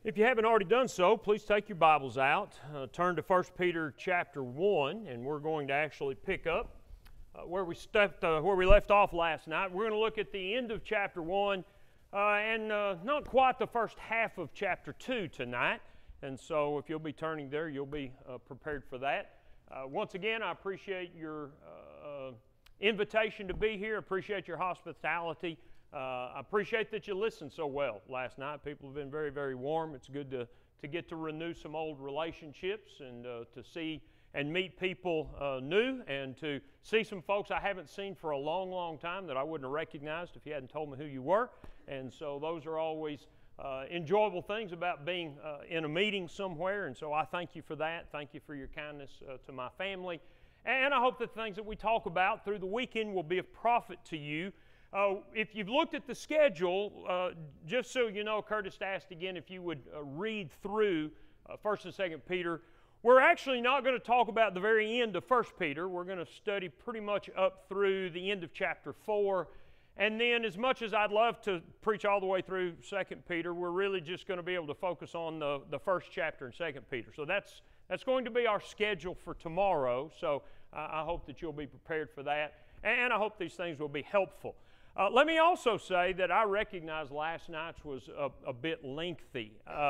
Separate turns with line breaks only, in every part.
If you haven't already done so, please take your Bibles out, turn to 1 Peter chapter 1, and we're going to actually pick up where we left off last night. We're going to look at the end of chapter 1 and not quite the first half of chapter 2 tonight. And so if you'll be turning there, you'll be prepared for that. Once again, I appreciate your invitation to be here. Appreciate your hospitality. I appreciate that you listened so well last night. People have been very, very warm. It's good to get to renew some old relationships and to see and meet people new and to see some folks I haven't seen for a long, long time that I wouldn't have recognized if you hadn't told me who you were. And so those are always enjoyable things about being in a meeting somewhere. And so I thank you for that. Thank you for your kindness to my family. And I hope that the things that we talk about through the weekend will be of profit to you. If you've looked at the schedule, just so you know, Curtis asked again if you would read through 1st and 2nd Peter. We're actually not going to talk about the very end of 1 Peter. We're going to study pretty much up through the end of chapter 4. And then as much as I'd love to preach all the way through 2 Peter, we're really just going to be able to focus on the first chapter in 2 Peter. So that's going to be our schedule for tomorrow. So I hope that you'll be prepared for that. And I hope these things will be helpful. Let me also say that I recognize last night's was a bit lengthy.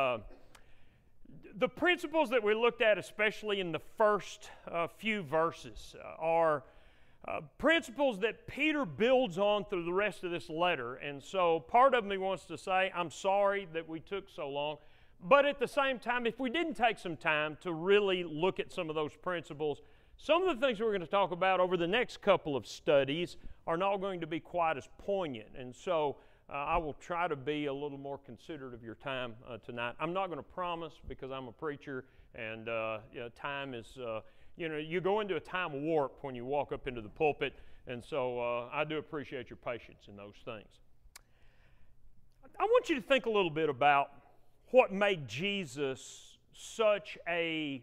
The principles that we looked at, especially in the first few verses, are principles that Peter builds on through the rest of this letter. And so part of me wants to say, I'm sorry that we took so long. But at the same time, if we didn't take some time to really look at some of those principles, some of the things we're going to talk about over the next couple of studies are not going to be quite as poignant. And so I will try to be a little more considerate of your time tonight. I'm not going to promise because I'm a preacher and time is, you go into a time warp when you walk up into the pulpit. And so I do appreciate your patience in those things. I want you to think a little bit about what made Jesus such a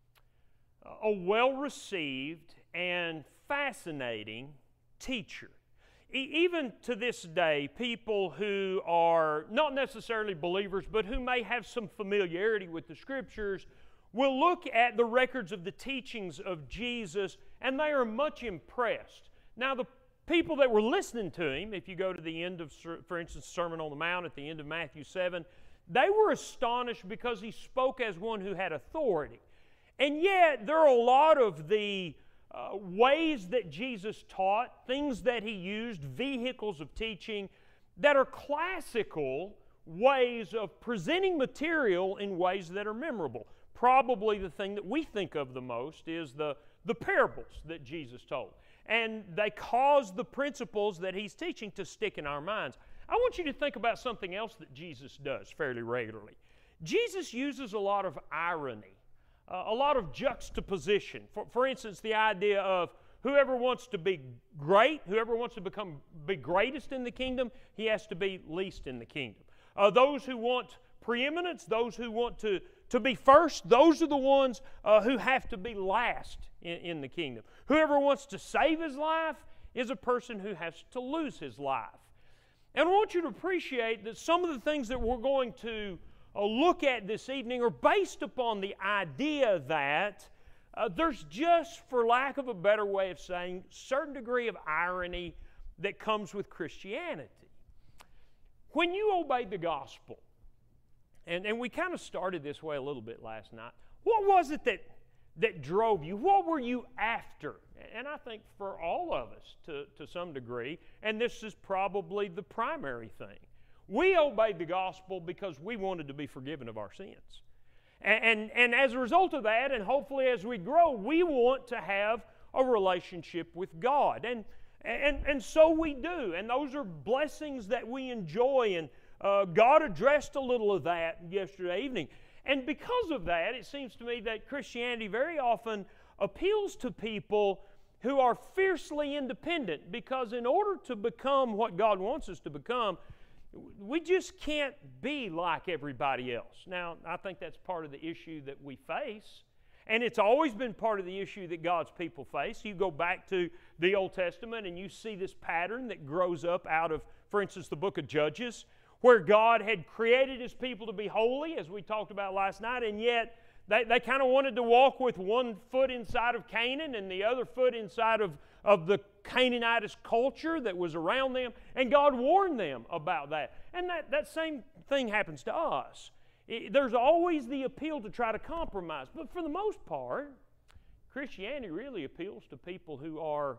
well-received and fascinating teacher. Even to this day, people who are not necessarily believers, but who may have some familiarity with the Scriptures, will look at the records of the teachings of Jesus, and they are much impressed. Now, the people that were listening to him, if you go to the end of, for instance, Sermon on the Mount at the end of Matthew 7, they were astonished because he spoke as one who had authority. And yet, there are a lot of the ways that Jesus taught, things that he used, vehicles of teaching, that are classical ways of presenting material in ways that are memorable. Probably the thing that we think of the most is the parables that Jesus told. And they cause the principles that he's teaching to stick in our minds. I want you to think about something else that Jesus does fairly regularly. Jesus uses a lot of irony. A lot of juxtaposition. For instance, the idea of whoever wants to be great, whoever wants to be greatest in the kingdom, he has to be least in the kingdom. Those who want preeminence, those who want to be first, those are the ones who have to be last in the kingdom. Whoever wants to save his life is a person who has to lose his life. And I want you to appreciate that some of the things that we're going to look at this evening are based upon the idea that there's just, for lack of a better way of saying, a certain degree of irony that comes with Christianity. When you obeyed the gospel, and we kind of started this way a little bit last night, what was it that drove you? What were you after? And I think for all of us to some degree, and this is probably the primary thing, we obeyed the gospel because we wanted to be forgiven of our sins. And as a result of that, and hopefully as we grow, we want to have a relationship with God. And so we do. And those are blessings that we enjoy. And God addressed a little of that yesterday evening. And because of that, it seems to me that Christianity very often appeals to people who are fiercely independent. Because in order to become what God wants us to become, we just can't be like everybody else. Now, I think that's part of the issue that we face, and it's always been part of the issue that God's people face. You go back to the Old Testament and you see this pattern that grows up out of, for instance, the book of Judges, where God had created His people to be holy, as we talked about last night, and yet they kind of wanted to walk with one foot inside of Canaan and the other foot inside of the Canaanitish culture that was around them, and God warned them about that. And that same thing happens to us. There's always the appeal to try to compromise, but for the most part, Christianity really appeals to people who are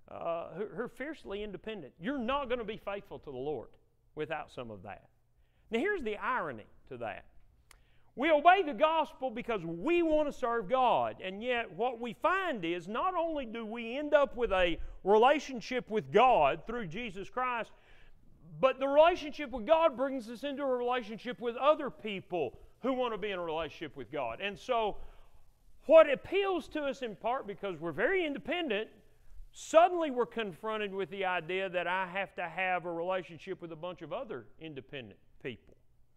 fiercely independent. You're not going to be faithful to the Lord without some of that. Now here's the irony to that. We obey the gospel because we want to serve God, and yet what we find is not only do we end up with a relationship with God through Jesus Christ, but the relationship with God brings us into a relationship with other people who want to be in a relationship with God. And so what appeals to us in part because we're very independent, suddenly we're confronted with the idea that I have to have a relationship with a bunch of other independent people.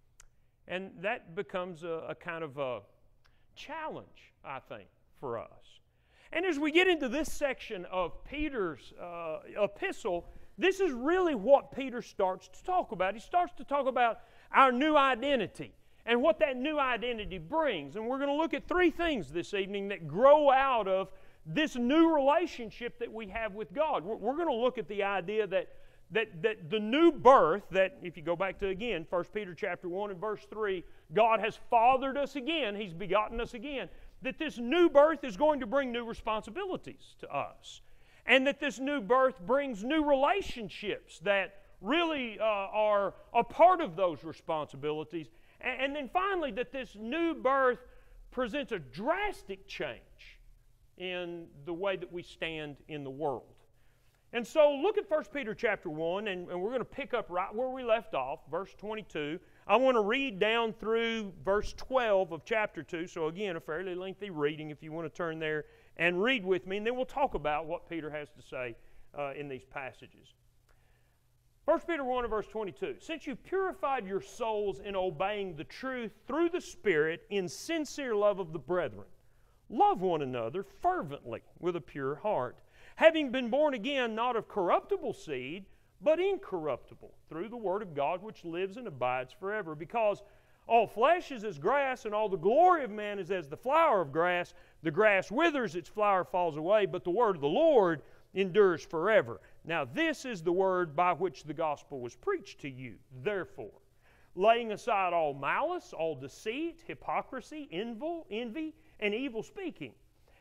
And that becomes a kind of a challenge, I think, for us. And as we get into this section of Peter's epistle, this is really what Peter starts to talk about. He starts to talk about our new identity and what that new identity brings. And we're going to look at three things this evening that grow out of this new relationship that we have with God. We're going to look at the idea that the new birth, that if you go back to again, 1 Peter chapter 1 and verse 3, God has fathered us again, He's begotten us again, that this new birth is going to bring new responsibilities to us. And that this new birth brings new relationships that really are a part of those responsibilities. And then finally, that this new birth presents a drastic change in the way that we stand in the world. And so look at 1 Peter chapter 1, and we're going to pick up right where we left off, verse 22. I want to read down through verse 12 of chapter 2. So again, a fairly lengthy reading if you want to turn there and read with me, and then we'll talk about what Peter has to say in these passages. 1 Peter 1 and verse 22. Since you purified your souls in obeying the truth through the Spirit in sincere love of the brethren, love one another fervently with a pure heart, having been born again, not of corruptible seed, but incorruptible, through the Word of God which lives and abides forever. Because all flesh is as grass, and all the glory of man is as the flower of grass. The grass withers, its flower falls away, but the word of the Lord endures forever. Now this is the word by which the gospel was preached to you. Therefore, laying aside all malice, all deceit, hypocrisy, envy, and evil speaking,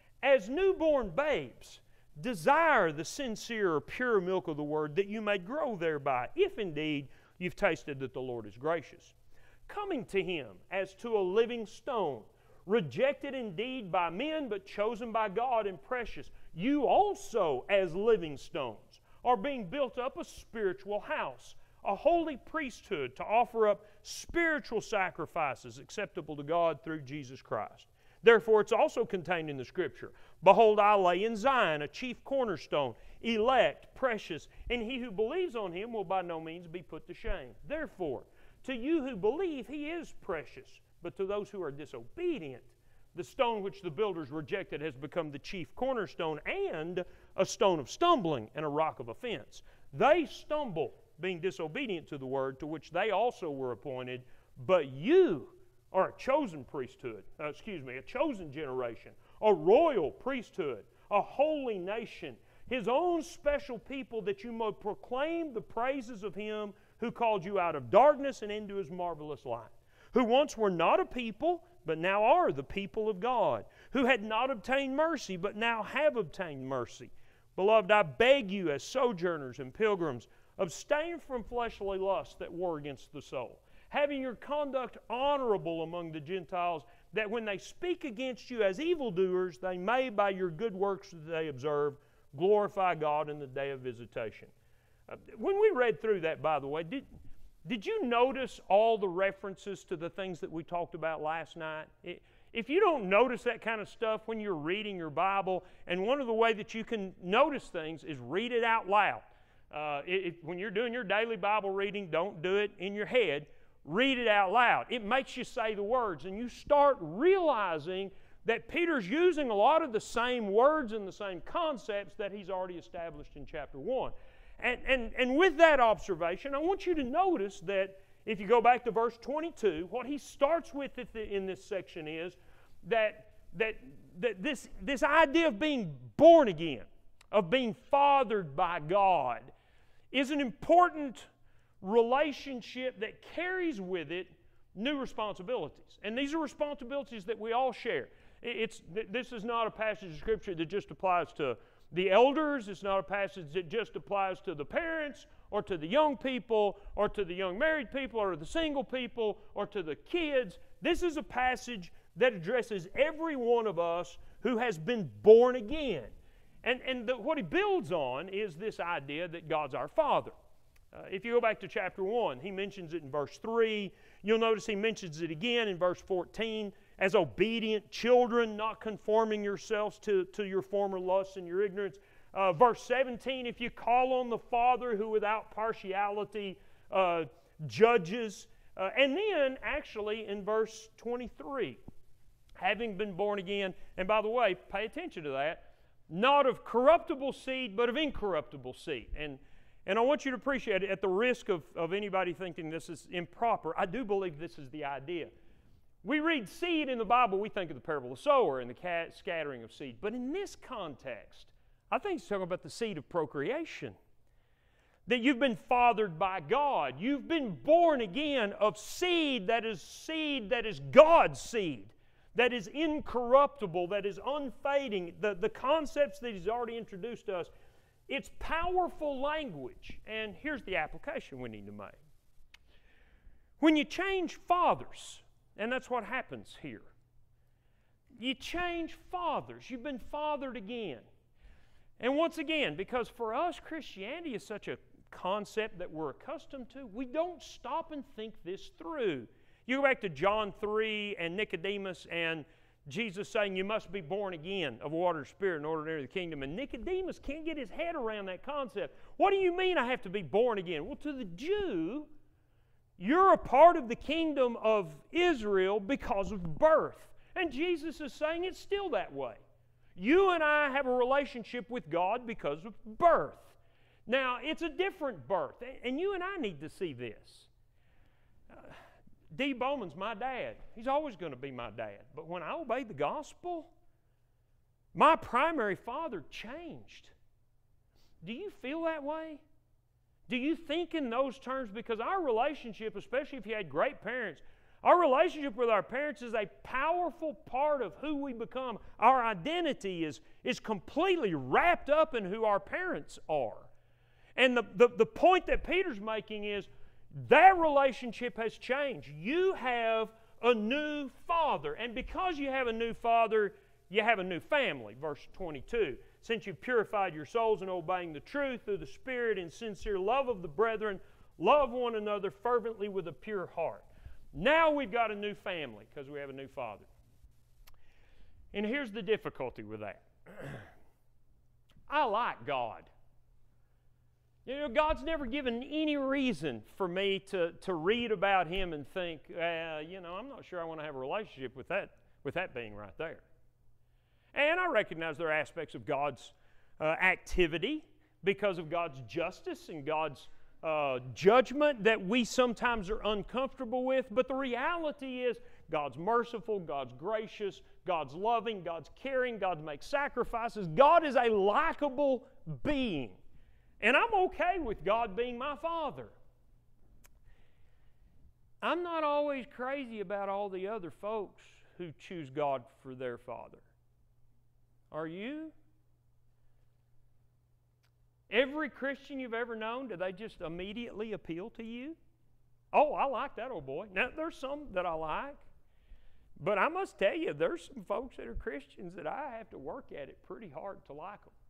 as newborn babes, desire the sincere, pure milk of the word, that you may grow thereby, if indeed you've tasted that the Lord is gracious. Coming to Him as to a living stone, rejected indeed by men, but chosen by God and precious. You also, as living stones, are being built up a spiritual house, a holy priesthood, to offer up spiritual sacrifices acceptable to God through Jesus Christ. Therefore, it's also contained in the Scripture, Behold, I lay in Zion a chief cornerstone, elect, precious, and he who believes on Him will by no means be put to shame. Therefore, to you who believe, He is precious, but to those who are disobedient, the stone which the builders rejected has become the chief cornerstone, and a stone of stumbling and a rock of offense. They stumble, being disobedient to the word to which they also were appointed, but you are a chosen priesthood, a chosen generation, a royal priesthood, a holy nation, His own special people, that you may proclaim the praises of Him who called you out of darkness and into His marvelous light, who once were not a people, but now are the people of God, who had not obtained mercy, but now have obtained mercy. Beloved, I beg you as sojourners and pilgrims, abstain from fleshly lusts that war against the soul, having your conduct honorable among the Gentiles, that when they speak against you as evildoers, they may, by your good works that they observe, glorify God in the day of visitation. When we read through that, by the way, did you notice all the references to the things that we talked about last night? If you don't notice that kind of stuff when you're reading your Bible, and one of the ways that you can notice things is read it out loud. When you're doing your daily Bible reading, don't do it in your head. Read it out loud. It makes you say the words, and you start realizing that Peter's using a lot of the same words and the same concepts that he's already established in chapter 1. And with that observation, I want you to notice that if you go back to verse 22, what he starts with in this section is that this idea of being born again, of being fathered by God, is an important relationship that carries with it new responsibilities. And these are responsibilities that we all share. This is not a passage of Scripture that just applies to the elders. It's not a passage that just applies to the parents or to the young people or to the young married people or the single people or to the kids. This is a passage that addresses every one of us who has been born again. And what he builds on is this idea that God's our Father. If you go back to chapter 1, he mentions it in verse 3. You'll notice he mentions it again in verse 14. As obedient children, not conforming yourselves to your former lusts and your ignorance. Verse 17, if you call on the Father who without partiality judges. And then, actually, in verse 23, having been born again, and by the way, pay attention to that, not of corruptible seed, but of incorruptible seed. And I want you to appreciate it, at the risk of anybody thinking this is improper, I do believe this is the idea. We read seed in the Bible, we think of the parable of the sower and the scattering of seed. But in this context, I think it's talking about the seed of procreation. That you've been fathered by God. You've been born again of seed that is God's seed, that is incorruptible, that is unfading. The concepts that He's already introduced to us, it's powerful language. And here's the application we need to make. When you change fathers, and that's what happens here. You change fathers. You've been fathered again. And once again, because for us, Christianity is such a concept that we're accustomed to, we don't stop and think this through. You go back to John 3 and Nicodemus and Jesus saying you must be born again of water and spirit in order to enter the kingdom. And Nicodemus can't get his head around that concept. What do you mean I have to be born again? Well, to the Jew, you're a part of the kingdom of Israel because of birth. And Jesus is saying it's still that way. You and I have a relationship with God because of birth. Now, it's a different birth, and you and I need to see this. D. Bowman's my dad. He's always going to be my dad. But when I obeyed the gospel, my primary father changed. Do you feel that way? Do you think in those terms? Because our relationship, especially if you had great parents, our relationship with our parents is a powerful part of who we become. Our identity is completely wrapped up in who our parents are. And the point that Peter's making is that relationship has changed. You have a new father. And because you have a new father, you have a new family. Verse 22. Since you've purified your souls in obeying the truth through the Spirit in sincere love of the brethren, love one another fervently with a pure heart. Now we've got a new family because we have a new father. And here's the difficulty with that. I like God. You know, God's never given any reason for me to read about Him and think, I'm not sure I want to have a relationship with that being right there. And I recognize there are aspects of God's activity because of God's justice and God's judgment that we sometimes are uncomfortable with. But the reality is God's merciful, God's gracious, God's loving, God's caring, God makes sacrifices. God is a likable being. And I'm okay with God being my Father. I'm not always crazy about all the other folks who choose God for their Father. Are you? Every Christian you've ever known, do they just immediately appeal to you? Oh, I like that old boy. Now, there's some that I like. But I must tell you, there's some folks that are Christians that I have to work at it pretty hard to like them.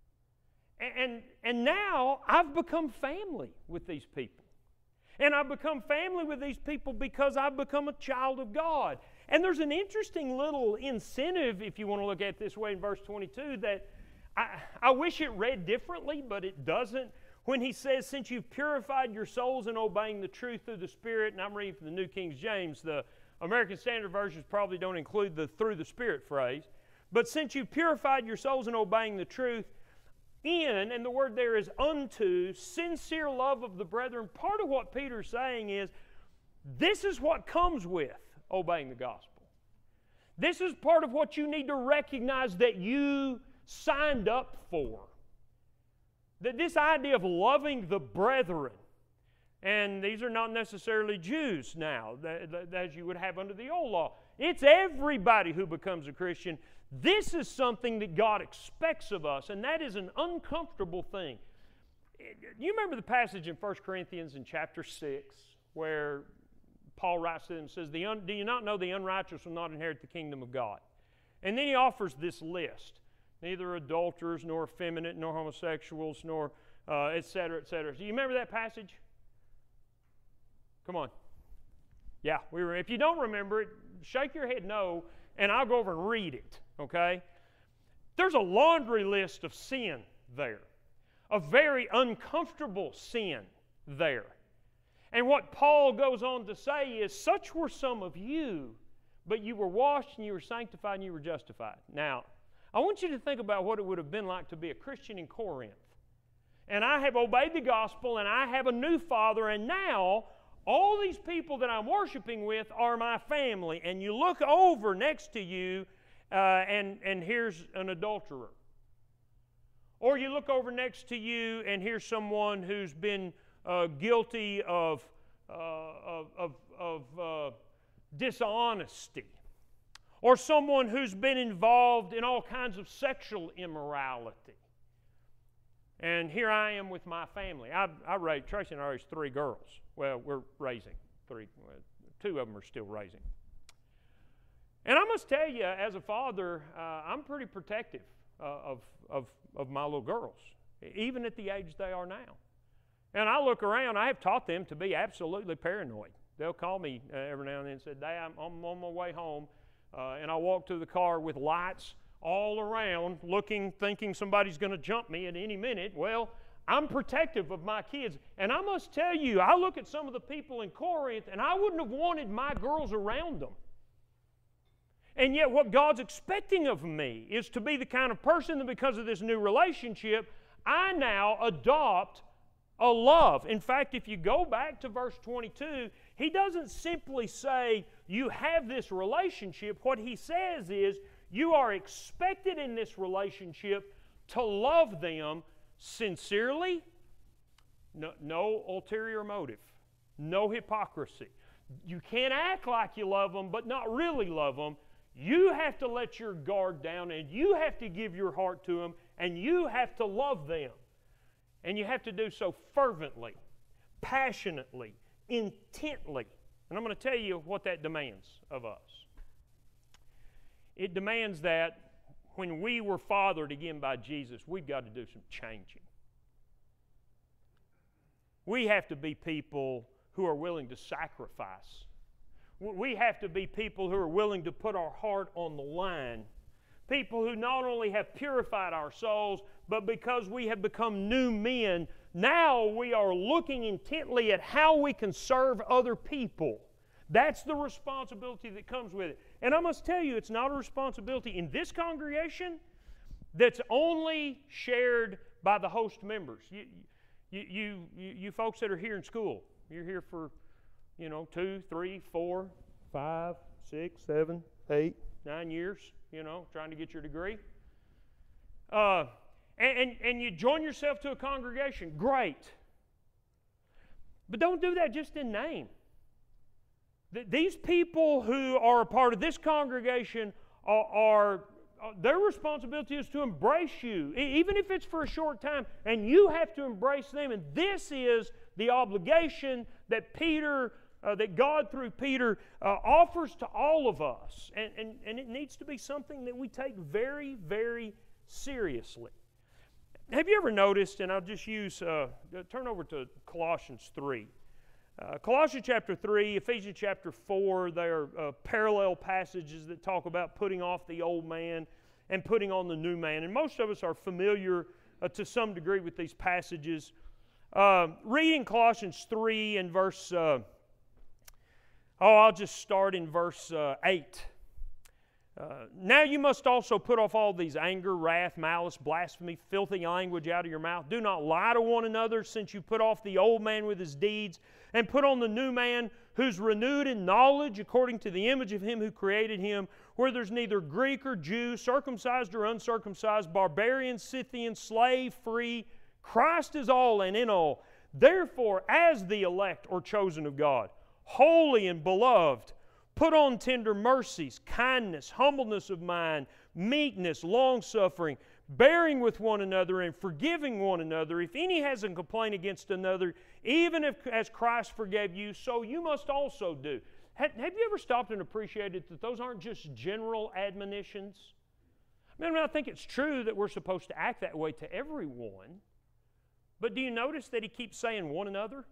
And now I've become family with these people. And I've become family with these people because I've become a child of God. And there's an interesting little incentive, if you want to look at it this way in verse 22, that I wish it read differently, but it doesn't. When he says, since you've purified your souls in obeying the truth through the Spirit, and I'm reading from the New King James, the American Standard Versions probably don't include the through the Spirit phrase, but since you've purified your souls in obeying the truth, and the word there is unto, sincere love of the brethren. Part of what Peter's saying is, This is what comes with obeying the gospel. This is part of what you need to recognize that you signed up for. That this idea of loving the brethren, and these are not necessarily Jews now, as you would have under the old law. It's everybody who becomes a Christian. This is something that God expects of us, and that is an uncomfortable thing. You remember the passage in 1 Corinthians in chapter 6 where Paul writes to them and says, do you not know the unrighteous will not inherit the kingdom of God? And then he offers this list. Neither adulterers, nor effeminate, nor homosexuals, nor etc., etc. Do you remember that passage? Come on. Yeah, if you don't remember it, shake your head no, and I'll go over and read it, okay? There's a laundry list of sin there, a very uncomfortable sin there. And what Paul goes on to say is, such were some of you, but you were washed and you were sanctified and you were justified. Now, I want you to think about what it would have been like to be a Christian in Corinth. And I have obeyed the gospel, and I have a new father, and now all these people that I'm worshiping with are my family. And you look over next to you, and here's an adulterer. Or you look over next to you, and here's someone who's been guilty of dishonesty. Or someone who's been involved in all kinds of sexual immorality. And here I am with my family. Tracy and I raised 3 girls. Well, we're raising 3. 2 of them are still raising. And I must tell you, as a father, I'm pretty protective of my little girls, even at the age they are now. And I look around, I have taught them to be absolutely paranoid. They'll call me every now and then and say, Dad, I'm on my way home. And I walk to the car with lights all around, thinking somebody's going to jump me at any minute. Well, I'm protective of my kids. And I must tell you, I look at some of the people in Corinth, and I wouldn't have wanted my girls around them. And yet what God's expecting of me is to be the kind of person that because of this new relationship, I now adopt a love. In fact, if you go back to verse 22, he doesn't simply say, you have this relationship. What he says is, you are expected in this relationship to love them sincerely, no ulterior motive, no hypocrisy. You can't act like you love them, but not really love them. You have to let your guard down, and you have to give your heart to them, and you have to love them. And you have to do so fervently, passionately, intently. And I'm going to tell you what that demands of us. It demands that when we were fathered again by Jesus, we've got to do some changing. We have to be people who are willing to sacrifice. We have to be people who are willing to put our heart on the line. People who not only have purified our souls, but because we have become new men, now we are looking intently at how we can serve other people. That's the responsibility that comes with it. And I must tell you, it's not a responsibility in this congregation that's only shared by the host members. You folks that are here in school, you're here for 2, 3, 4, 5, 6, 7, 8, 9 years, trying to get your degree. And you join yourself to a congregation, great. But don't do that just in name. These people who are a part of this congregation their responsibility is to embrace you, even if it's for a short time, and you have to embrace them. And this is the obligation that that God through Peter offers to all of us. And it needs to be something that we take very, very seriously. Have you ever noticed, and I'll just turn over to Colossians 3. Colossians chapter 3, Ephesians chapter 4, they are parallel passages that talk about putting off the old man and putting on the new man. And most of us are familiar to some degree with these passages. Reading Colossians 3 and verse, I'll just start in verse 8. Now you must also put off all these anger, wrath, malice, blasphemy, filthy language out of your mouth. Do not lie to one another, since you put off the old man with his deeds, and put on the new man, who's renewed in knowledge according to the image of Him who created him, where there's neither Greek or Jew, circumcised or uncircumcised, barbarian, Scythian, slave, free. Christ is all and in all. Therefore, as the elect or chosen of God, holy and beloved, put on tender mercies, kindness, humbleness of mind, meekness, long-suffering, bearing with one another and forgiving one another. If any has a complaint against another, even if as Christ forgave you, so you must also do. Have you ever stopped and appreciated that those aren't just general admonitions? I think it's true that we're supposed to act that way to everyone, but do you notice that he keeps saying one another?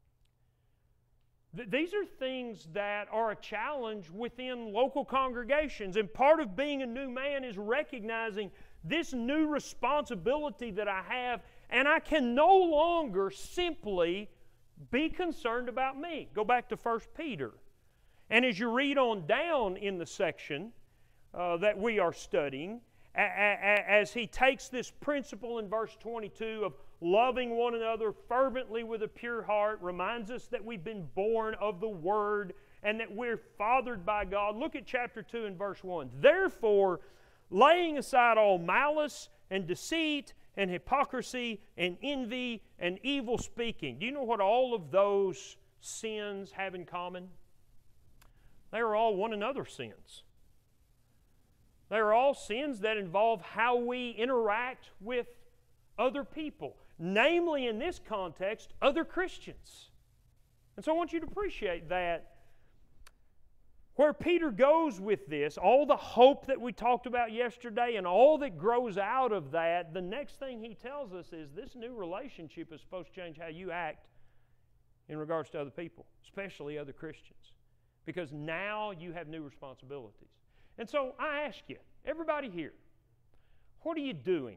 These are things that are a challenge within local congregations, and part of being a new man is recognizing this new responsibility that I have, and I can no longer simply be concerned about me. Go back to 1 Peter. And as you read on down in the section that we are studying, as he takes this principle in verse 22 of loving one another fervently with a pure heart, reminds us that we've been born of the Word and that we're fathered by God. Look at chapter 2 and verse 1. Therefore, laying aside all malice and deceit and hypocrisy and envy and evil speaking. Do you know what all of those sins have in common? They are all one another's sins. They are all sins that involve how we interact with other people, namely in this context, other Christians. And so I want you to appreciate that. Where Peter goes with this, all the hope that we talked about yesterday and all that grows out of that, the next thing he tells us is this new relationship is supposed to change how you act in regards to other people, especially other Christians, because now you have new responsibilities. And so I ask you, everybody here, what are you doing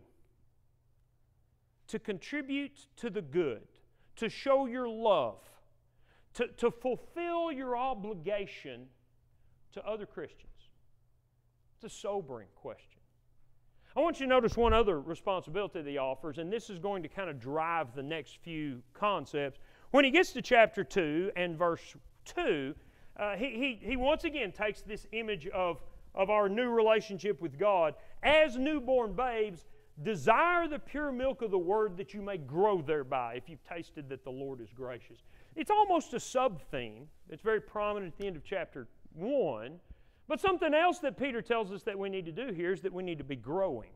to contribute to the good, to show your love, to fulfill your obligation to other Christians? It's a sobering question. I want you to notice one other responsibility that he offers, and this is going to kind of drive the next few concepts. When he gets to chapter 2 and verse 2, he once again takes this image of our new relationship with God. As newborn babes, desire the pure milk of the Word that you may grow thereby, if you've tasted that the Lord is gracious. It's almost a sub-theme. It's very prominent at the end of chapter 1. But something else that Peter tells us that we need to do here is that we need to be growing.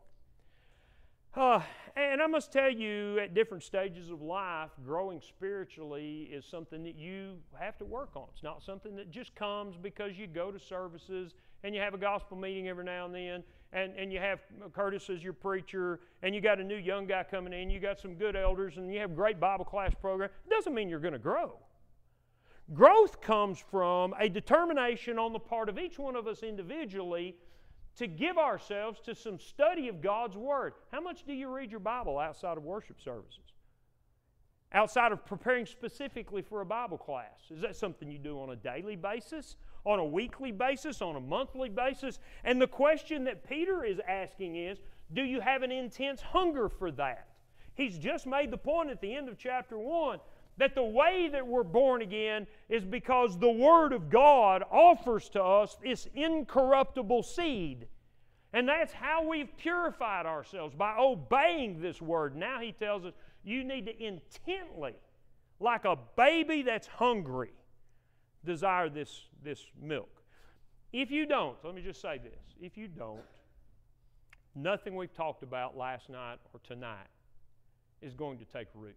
And I must tell you, at different stages of life, growing spiritually is something that you have to work on. It's not something that just comes because you go to services and you have a gospel meeting every now and then, and you have Curtis as your preacher, and you got a new young guy coming in, you got some good elders, and you have a great Bible class program. It doesn't mean you're going to grow. Growth comes from a determination on the part of each one of us individually to give ourselves to some study of God's Word. How much do you read your Bible outside of worship services? Outside of preparing specifically for a Bible class? Is that something you do on a daily basis, on a weekly basis, on a monthly basis? And the question that Peter is asking is, do you have an intense hunger for that? He's just made the point at the end of chapter 1 that the way that we're born again is because the Word of God offers to us this incorruptible seed. And that's how we've purified ourselves, by obeying this Word. Now he tells us you need to intently, like a baby that's hungry, desire this milk. If you don't, let me just say this, if you don't, nothing we've talked about last night or tonight is going to take root.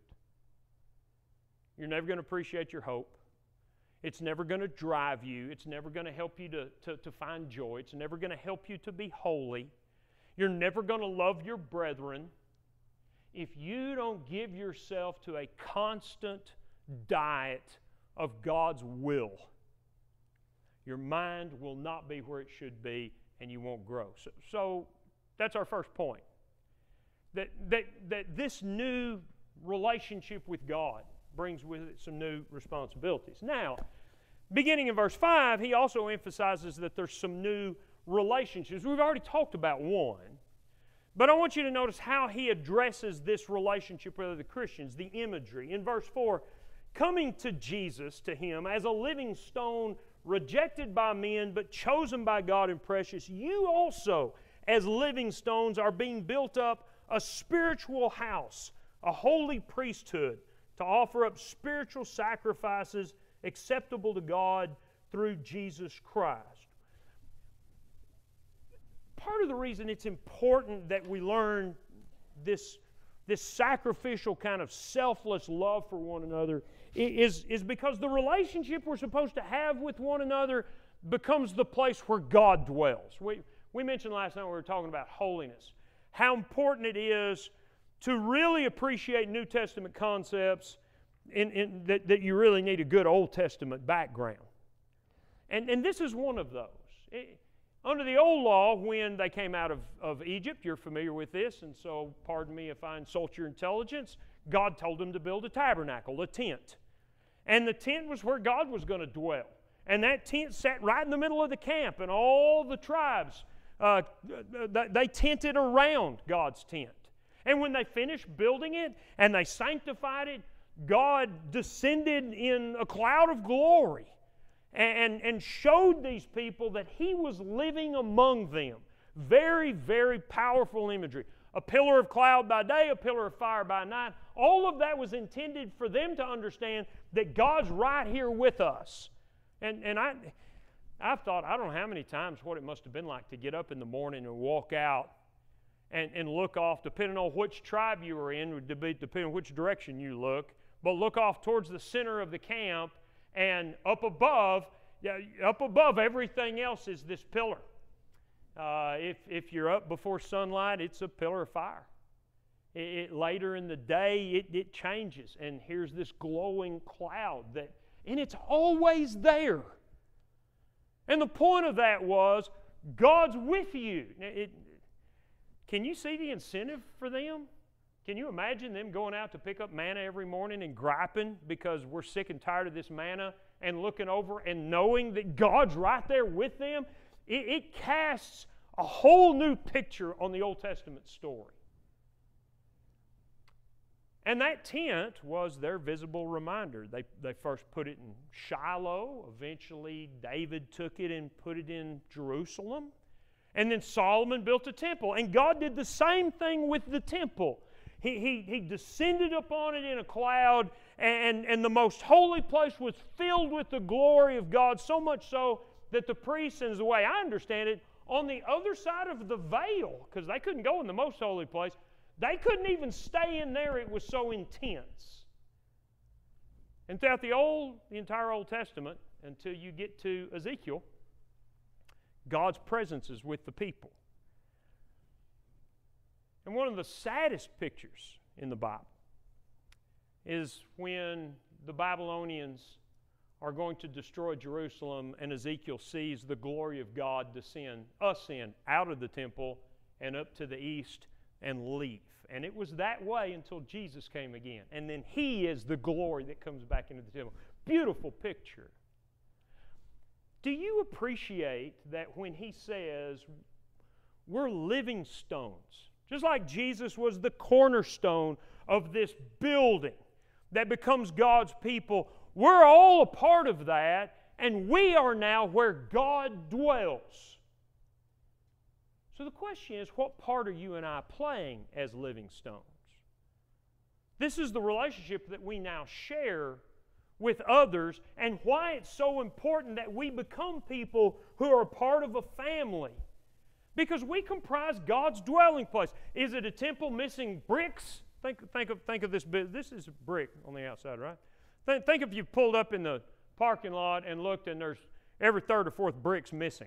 You're never going to appreciate your hope. It's never going to drive you. It's never going to help you to find joy. It's never going to help you to be holy. You're never going to love your brethren if you don't give yourself to a constant diet of God's will. Your mind will not be where it should be, and you won't grow. So that's our first point. That this new relationship with God brings with it some new responsibilities. Now, beginning in verse 5, he also emphasizes that there's some new relationships. We've already talked about one, but I want you to notice how he addresses this relationship with other Christians, the imagery. In verse 4, coming to Jesus, to him, as a living stone, rejected by men, but chosen by God and precious, you also, as living stones, are being built up a spiritual house, a holy priesthood, to offer up spiritual sacrifices acceptable to God through Jesus Christ. Part of the reason it's important that we learn this sacrificial kind of selfless love for one another is because the relationship we're supposed to have with one another becomes the place where God dwells. We mentioned last night when we were talking about holiness, how important it is to really appreciate New Testament concepts that you really need a good Old Testament background. And this is one of those. Under the old law, when they came out of Egypt, you're familiar with this, and so pardon me if I insult your intelligence, God told them to build a tabernacle, a tent. And the tent was where God was going to dwell. And that tent sat right in the middle of the camp, and all the tribes, they tented around God's tent. And when they finished building it and they sanctified it, God descended in a cloud of glory and showed these people that He was living among them. Very, very powerful imagery. A pillar of cloud by day, a pillar of fire by night. All of that was intended for them to understand that God's right here with us. And I've thought, I don't know how many times what it must have been like to get up in the morning and walk out and look off, depending on which tribe you were in, would depending on which direction you look, but look off towards the center of the camp, and up above everything else is this pillar. If you're up before sunlight, it's a pillar of fire. Later in the day, it changes, and here's this glowing cloud and it's always there. And the point of that was, God's with you. Can you see the incentive for them? Can you imagine them going out to pick up manna every morning and griping because we're sick and tired of this manna, and looking over and knowing that God's right there with them? It casts a whole new picture on the Old Testament story. And that tent was their visible reminder. They first put it in Shiloh. Eventually, David took it and put it in Jerusalem. And then Solomon built a temple. And God did the same thing with the temple. He descended upon it in a cloud, and the most holy place was filled with the glory of God, so much so that the priests, and the way I understand it, on the other side of the veil, because they couldn't go in the most holy place, they couldn't even stay in there, it was so intense. And throughout the entire Old Testament, until you get to Ezekiel, God's presence is with the people. And one of the saddest pictures in the Bible is when the Babylonians are going to destroy Jerusalem, and Ezekiel sees the glory of God ascend out of the temple and up to the east and leave. And it was that way until Jesus came again. And then He is the glory that comes back into the temple. Beautiful picture. Do you appreciate that when He says we're living stones, just like Jesus was the cornerstone of this building that becomes God's people, we're all a part of that, and we are now where God dwells. So the question is, what part are you and I playing as living stones? This is the relationship that we now share with others, and why it's so important that we become people who are part of a family. Because we comprise God's dwelling place. Is it a temple missing bricks? Think of this. This is a brick on the outside, right? Think if you pulled up in the parking lot and looked, and there's every third or fourth brick's missing.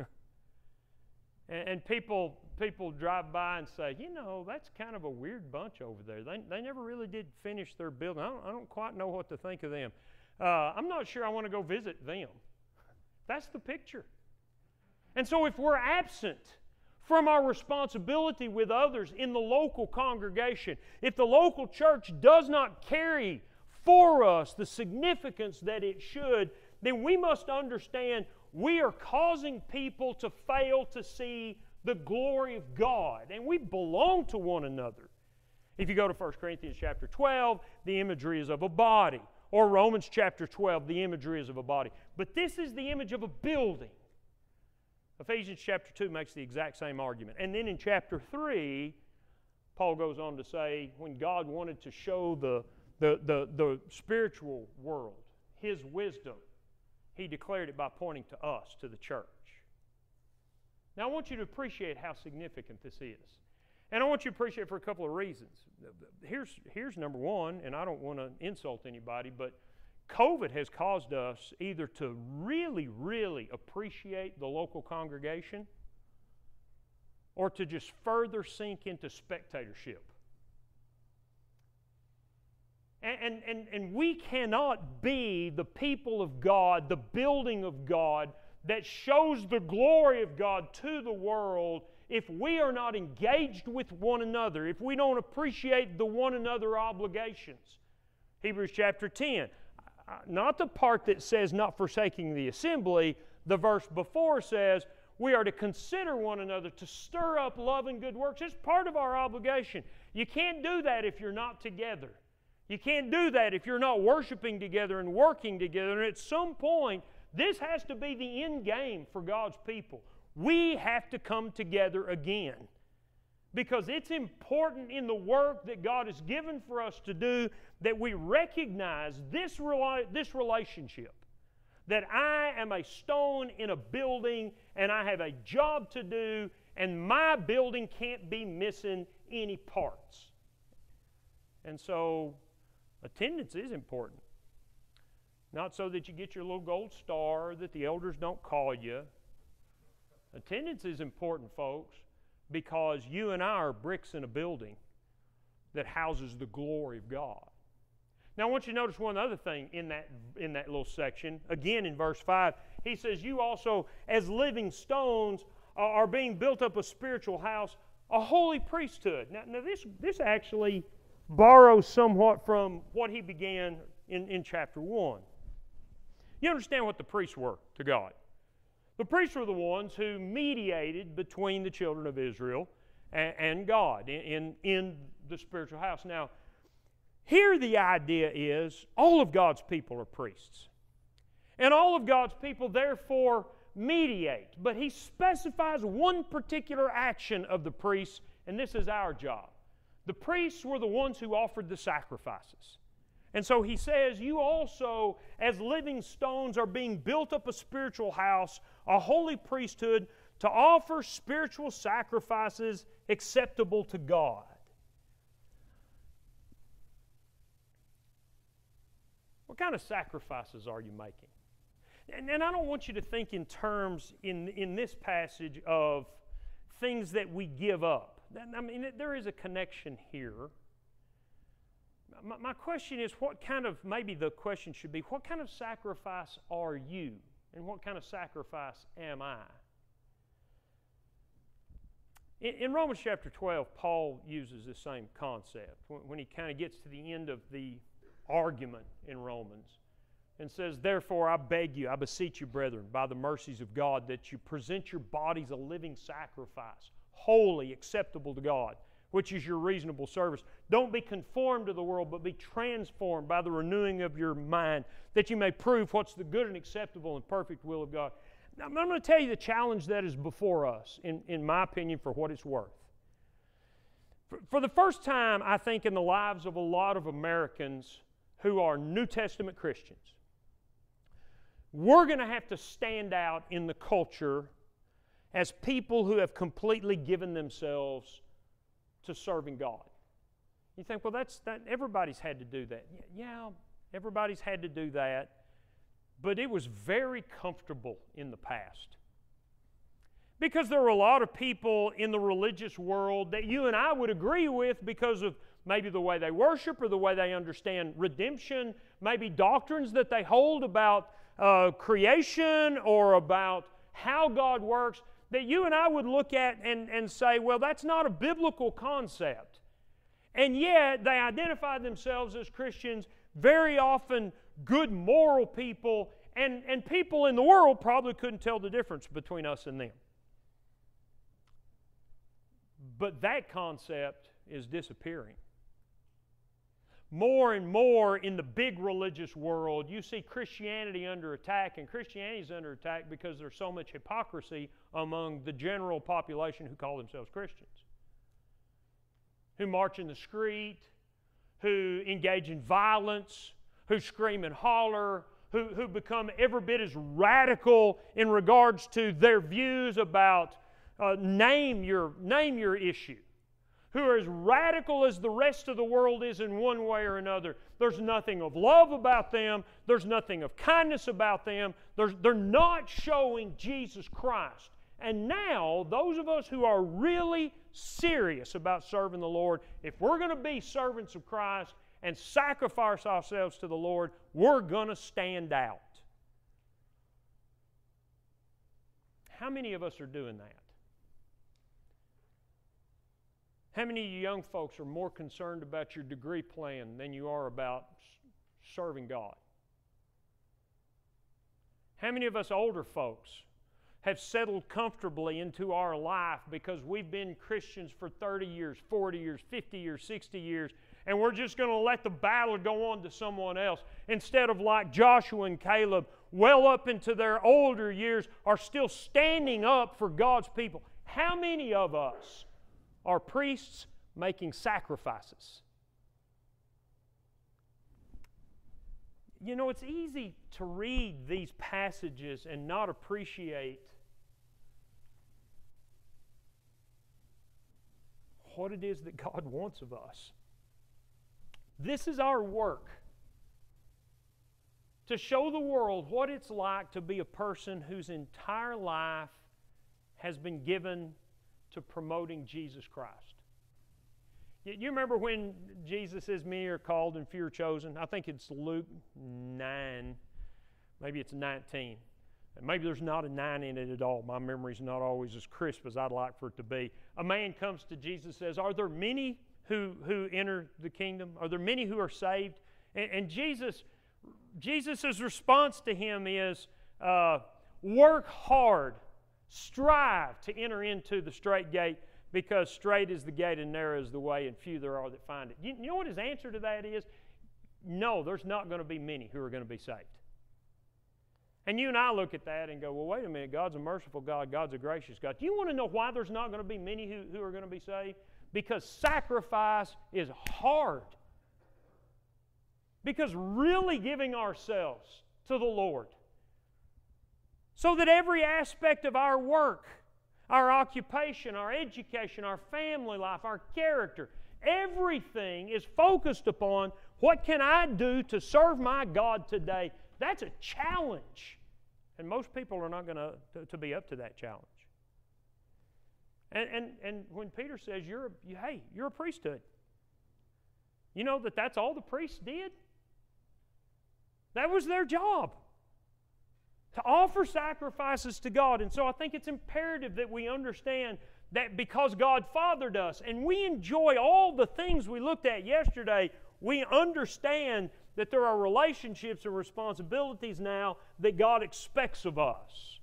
And people drive by and say, that's kind of a weird bunch over there. They never really did finish their building. I don't quite know what to think of them. I'm not sure I want to go visit them. That's the picture. And so if we're absent from our responsibility with others in the local congregation, if the local church does not carry for us the significance that it should, then we must understand we are causing people to fail to see the glory of God. And we belong to one another. If you go to 1 Corinthians chapter 12, the imagery is of a body. Or Romans chapter 12, the imagery is of a body. But this is the image of a building. Ephesians chapter 2 makes the exact same argument. And then in chapter 3, Paul goes on to say, when God wanted to show the spiritual world His wisdom, He declared it by pointing to us, to the church. Now I want you to appreciate how significant this is. And I want you to appreciate it for a couple of reasons. Here's number one, and I don't want to insult anybody, but COVID has caused us either to really, really appreciate the local congregation or to just further sink into spectatorship. And we cannot be the people of God, the building of God that shows the glory of God to the world if we are not engaged with one another, if we don't appreciate the one another obligations. Hebrews chapter 10, not the part that says not forsaking the assembly, the verse before says we are to consider one another, to stir up love and good works. It's part of our obligation. You can't do that if you're not together. You can't do that if you're not worshiping together and working together. And at some point, this has to be the end game for God's people. We have to come together again because it's important in the work that God has given for us to do that we recognize this relationship, that I am a stone in a building and I have a job to do and my building can't be missing any parts. And so attendance is important. Not so that you get your little gold star, that the elders don't call you. Attendance is important, folks, because you and I are bricks in a building that houses the glory of God. Now I want you to notice one other thing in that little section. Again in verse 5, he says, you also as living stones are being built up a spiritual house, a holy priesthood. Now this actually borrows somewhat from what he began in chapter 1. You understand what the priests were to God. The priests were the ones who mediated between the children of Israel and God in the spiritual house. Now, here the idea is all of God's people are priests. And all of God's people therefore mediate. But he specifies one particular action of the priests, and this is our job. The priests were the ones who offered the sacrifices. And so he says, you also, as living stones, are being built up a spiritual house, a holy priesthood, to offer spiritual sacrifices acceptable to God. What kind of sacrifices are you making? And I don't want you to think in terms in this passage of things that we give up. I mean, there is a connection here. My question is, maybe the question should be, what kind of sacrifice are you? And what kind of sacrifice am I? In Romans chapter 12, Paul uses this same concept when he kind of gets to the end of the argument in Romans and says, therefore I beg you, I beseech you, brethren, by the mercies of God, that you present your bodies a living sacrifice, holy, acceptable to God, which is your reasonable service. Don't be conformed to the world, but be transformed by the renewing of your mind, that you may prove what's the good and acceptable and perfect will of God. Now, I'm going to tell you the challenge that is before us, in my opinion, for what it's worth. For the first time, I think, in the lives of a lot of Americans who are New Testament Christians, we're going to have to stand out in the culture as people who have completely given themselves to serving God. You think, well, everybody's had to do that. Yeah, everybody's had to do that, but it was very comfortable in the past. Because there were a lot of people in the religious world that you and I would agree with because of maybe the way they worship or the way they understand redemption, maybe doctrines that they hold about creation or about how God works, that you and I would look at and say, well, that's not a biblical concept. And yet, they identify themselves as Christians, very often good moral people, And people in the world probably couldn't tell the difference between us and them. But that concept is disappearing. More and more in the big religious world, you see Christianity under attack, and Christianity is under attack because there's so much hypocrisy among the general population who call themselves Christians, who march in the street, who engage in violence, who scream and holler, who become every bit as radical in regards to their views about name your issue, who are as radical as the rest of the world is in one way or another. There's nothing of love about them. There's nothing of kindness about them. They're not showing Jesus Christ. And now, those of us who are really serious about serving the Lord, if we're going to be servants of Christ and sacrifice ourselves to the Lord, we're going to stand out. How many of us are doing that? How many of you young folks are more concerned about your degree plan than you are about serving God? How many of us older folks have settled comfortably into our life because we've been Christians for 30 years, 40 years, 50 years, 60 years, and we're just going to let the battle go on to someone else instead of like Joshua and Caleb, well up into their older years, are still standing up for God's people? How many of us are priests making sacrifices? You know, it's easy to read these passages and not appreciate what it is that God wants of us. This is our work, to show the world what it's like to be a person whose entire life has been given to promoting Jesus Christ. You remember when Jesus says, "Many are called and few are chosen"? I think it's Luke 9, maybe it's 19. Maybe there's not a 9 in it at all. My memory's not always as crisp as I'd like for it to be. A man comes to Jesus and says, "Are there many who enter the kingdom? Are there many who are saved?" And Jesus' response to him is, "Work hard, strive to enter into the straight gate, because straight is the gate and narrow is the way, and few there are that find it." You know what his answer to that is? No, there's not going to be many who are going to be saved. And you and I look at that and go, well, wait a minute, God's a merciful God, God's a gracious God. Do you want to know why there's not going to be many who are going to be saved? Because sacrifice is hard. Because really giving ourselves to the Lord, so that every aspect of our work, our occupation, our education, our family life, our character, everything is focused upon what can I do to serve my God today. That's a challenge. And most people are not going to be up to that challenge. And when Peter says, you're a priesthood, you know that's all the priests did? That was their job, to offer sacrifices to God. And so I think it's imperative that we understand that because God fathered us and we enjoy all the things we looked at yesterday, we understand that there are relationships and responsibilities now that God expects of us.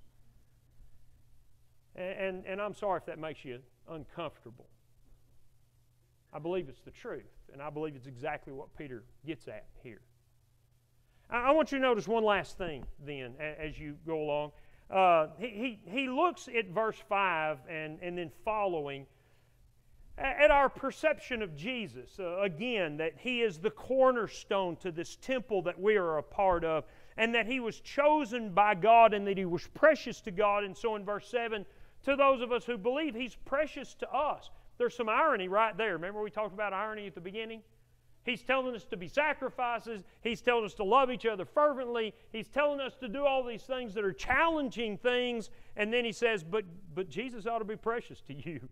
And I'm sorry if that makes you uncomfortable. I believe it's the truth, and I believe it's exactly what Peter gets at here. I want you to notice one last thing then as you go along. He looks at verse 5 and then following at our perception of Jesus. Again, that He is the cornerstone to this temple that we are a part of, and that He was chosen by God and that He was precious to God. And so in verse 7, to those of us who believe, He's precious to us. There's some irony right there. Remember we talked about irony at the beginning? He's telling us to be sacrifices. He's telling us to love each other fervently. He's telling us to do all these things that are challenging things. And then He says, but Jesus ought to be precious to you.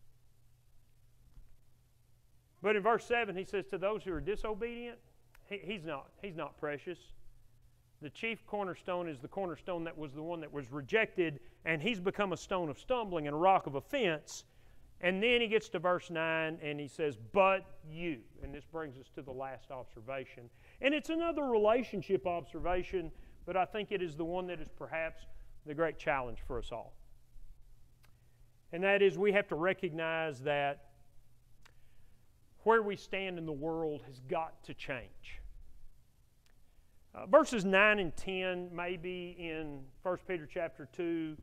But in verse 7, He says, to those who are disobedient, He's not precious. The chief cornerstone is the cornerstone that was the one that was rejected, and He's become a stone of stumbling and a rock of offense. And then He gets to verse 9 and He says, but you. And this brings us to the last observation. And it's another relationship observation but I think it is the one that is perhaps the great challenge for us all. And that is, we have to recognize that where we stand in the world has got to change. Verses 9 and 10, maybe in 1 Peter chapter 2,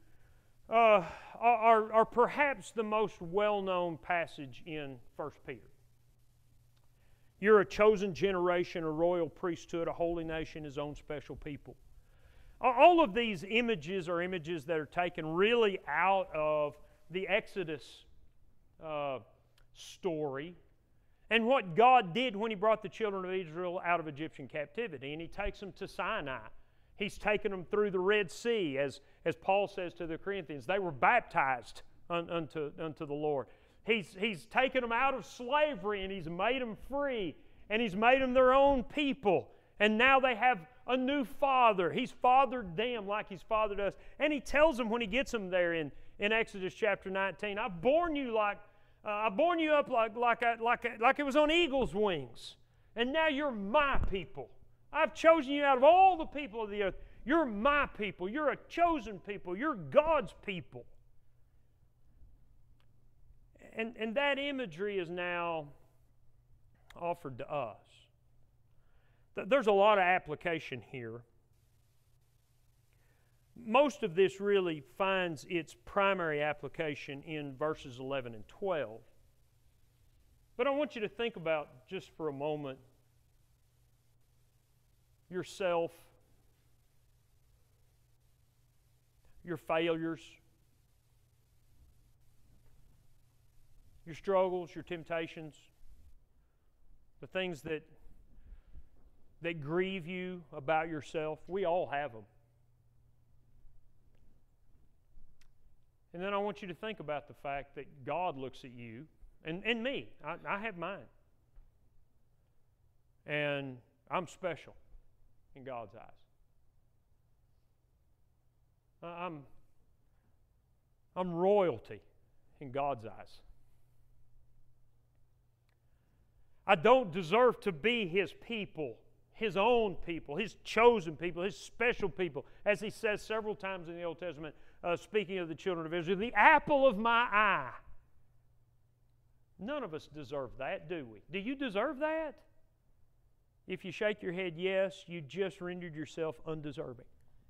are perhaps the most well-known passage in 1 Peter. You're a chosen generation, a royal priesthood, a holy nation, His own special people. All of these images are images that are taken really out of the Exodus story and what God did when He brought the children of Israel out of Egyptian captivity. And He takes them to Sinai. He's taken them through the Red Sea, as Paul says to the Corinthians. They were baptized unto the Lord. He's taken them out of slavery, and He's made them free, and He's made them their own people. And now they have a new Father. He's fathered them like He's fathered us. And He tells them when He gets them there in Exodus chapter 19, I've borne you up like it was on eagle's wings. And now you're my people. I've chosen you out of all the people of the earth. You're my people. You're a chosen people. You're God's people. And that imagery is now offered to us. There's a lot of application here. Most of this really finds its primary application in verses 11 and 12. But I want you to think about, just for a moment, yourself, your failures, your struggles, your temptations, the things that grieve you about yourself. We all have them. And then I want you to think about the fact that God looks at you, and me. I have mine. And I'm special in God's eyes. I'm royalty in God's eyes. I don't deserve to be His people, His own people, His chosen people, His special people, as He says several times in the Old Testament, speaking of the children of Israel, the apple of my eye. None of us deserve that, do we? Do you deserve that? If you shake your head yes, you just rendered yourself undeserving.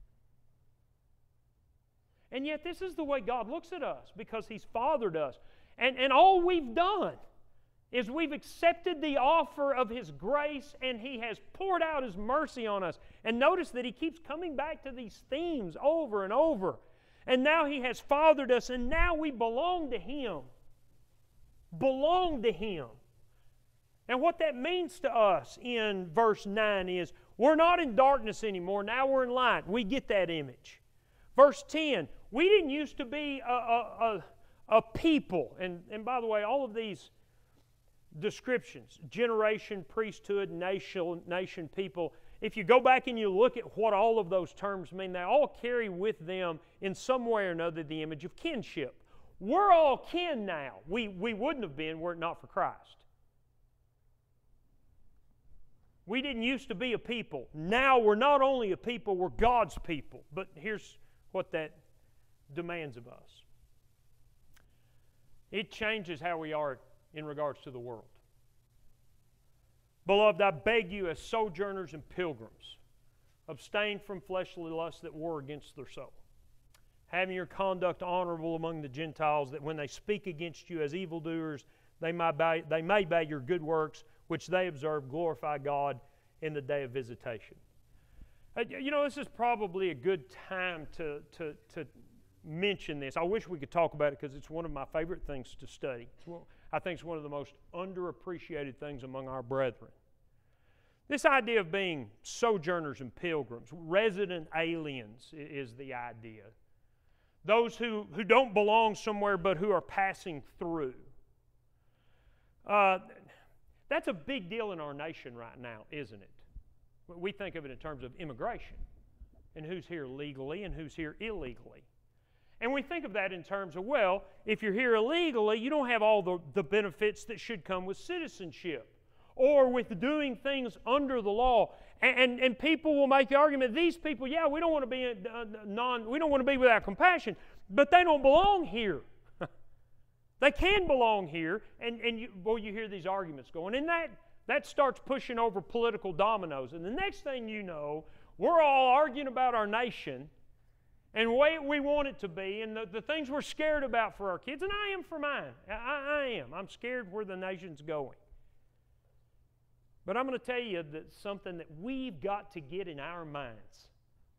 And yet this is the way God looks at us, because He's fathered us. And all we've done is we've accepted the offer of His grace, and He has poured out His mercy on us. And notice that He keeps coming back to these themes over and over. And now He has fathered us, and now we belong to Him. Belong to Him. And what that means to us in verse 9 is, we're not in darkness anymore, now we're in light. We get that image. Verse 10, we didn't used to be a people. And by the way, all of these descriptions, generation, priesthood, nation, people, if you go back and you look at what all of those terms mean, they all carry with them in some way or another the image of kinship. We're all kin now. We wouldn't have been were it not for Christ. We didn't used to be a people. Now we're not only a people, we're God's people. But here's what that demands of us. It changes how we are in regards to the world. Beloved, I beg you as sojourners and pilgrims, abstain from fleshly lusts that war against their soul, having your conduct honorable among the Gentiles, that when they speak against you as evildoers, they may by your good works, which they observe, glorify God in the day of visitation. You know, this is probably a good time to mention this. I wish we could talk about it because it's one of my favorite things to study. I think it's one of the most underappreciated things among our brethren. This idea of being sojourners and pilgrims, resident aliens is the idea. Those who don't belong somewhere but who are passing through. That's a big deal in our nation right now, isn't it? We think of it in terms of immigration and who's here legally and who's here illegally. And we think of that in terms of, well, if you're here illegally, you don't have all the benefits that should come with citizenship. or with doing things under the law. And people will make the argument, these people, we don't want to be we don't want to be without compassion, but they don't belong here. They can belong here, and you hear these arguments going, and that starts pushing over political dominoes. And the next thing you know, we're all arguing about our nation and the way we want it to be, and the things we're scared about for our kids, and I am for mine. I am. I'm scared where the nation's going. But I'm going to tell you that something that we've got to get in our minds.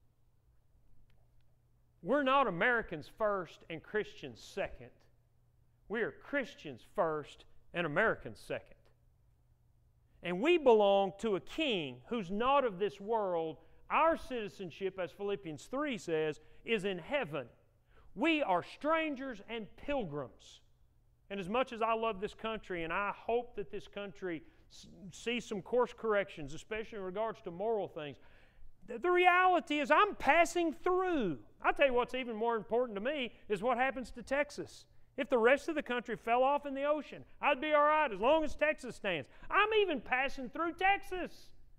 We're not Americans first and Christians second. We are Christians first and Americans second. And we belong to a king who's not of this world. Our citizenship, as Philippians 3 says, is in heaven. We are strangers and pilgrims. And as much as I love this country, and I hope that this country sees some course corrections, especially in regards to moral things, the reality is I'm passing through. I'll tell you what's even more important to me is what happens to Texas. If the rest of the country fell off in the ocean, I'd be all right as long as Texas stands. I'm even passing through Texas.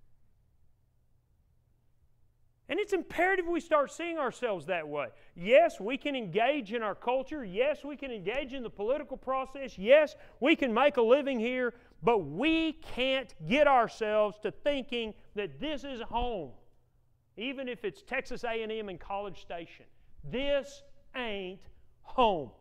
And it's imperative we start seeing ourselves that way. Yes, we can engage in our culture. Yes, we can engage in the political process. Yes, we can make a living here. But we can't get ourselves to thinking that this is home, even if it's Texas A&M and College Station. This ain't home.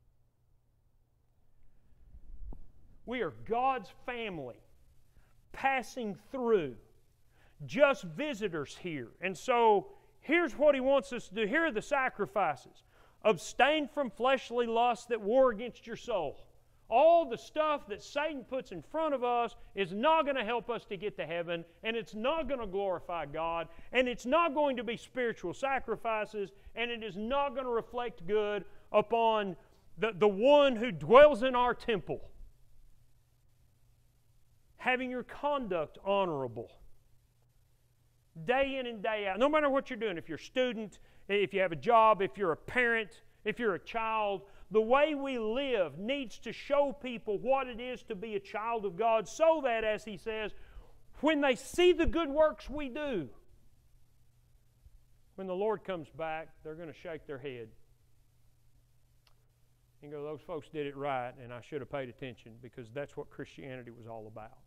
We are God's family passing through, just visitors here. And so here's what He wants us to do. Here are the sacrifices. Abstain from fleshly lusts that war against your soul. All the stuff that Satan puts in front of us is not going to help us to get to heaven, and it's not going to glorify God, and it's not going to be spiritual sacrifices, and it is not going to reflect good upon the one who dwells in our temple. Having your conduct honorable. Day in and day out. No matter what you're doing, if you're a student, if you have a job, if you're a parent, if you're a child, the way we live needs to show people what it is to be a child of God, so that, as he says, when they see the good works we do, when the Lord comes back, they're going to shake their head and go, those folks did it right, and I should have paid attention, because that's what Christianity was all about.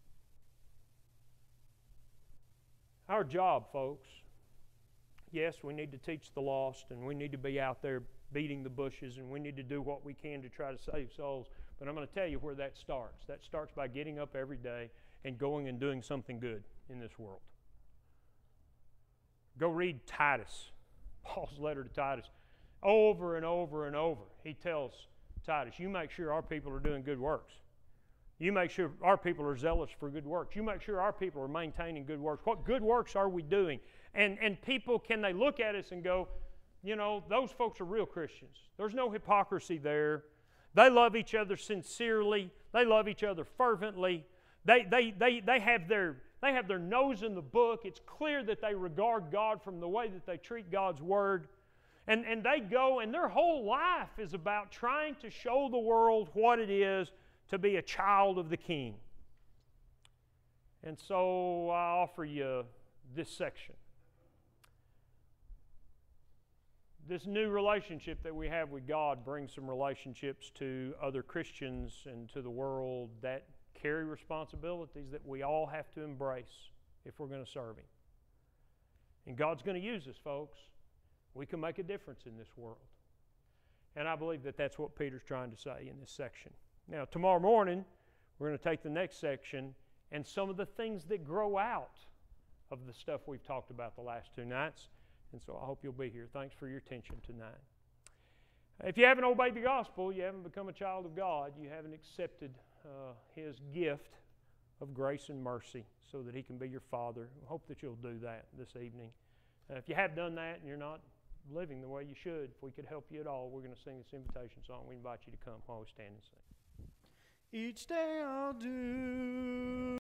Our job, folks, yes, we need to teach the lost, and we need to be out there beating the bushes, and we need to do what we can to try to save souls. But I'm going to tell you where that starts. That starts by getting up every day and going and doing something good in this world. Go read Titus, Paul's letter to Titus. Over and over and over, he tells Titus, you make sure our people are doing good works. You make sure our people are zealous for good works. You make sure our people are maintaining good works. What good works are we doing? And people, can they look at us and go, you know, those folks are real Christians. There's no hypocrisy there. They love each other sincerely. They love each other fervently. They have their nose in the book. It's clear that they regard God from the way that they treat God's Word. And they go, and their whole life is about trying to show the world what it is to be a child of the King. And so I offer you this section. This new relationship that we have with God brings some relationships to other Christians and to the world that carry responsibilities that we all have to embrace if we're going to serve Him. And God's going to use us, folks. We can make a difference in this world. And I believe that that's what Peter's trying to say in this section. Now, tomorrow morning, we're going to take the next section and some of the things that grow out of the stuff we've talked about the last two nights. And so I hope you'll be here. Thanks for your attention tonight. If you haven't obeyed the gospel, you haven't become a child of God, you haven't accepted His gift of grace and mercy so that He can be your Father, I hope that you'll do that this evening. If you have done that and you're not living the way you should, if we could help you at all, we're going to sing this invitation song. We invite you to come while we stand and sing.
Each day I'll do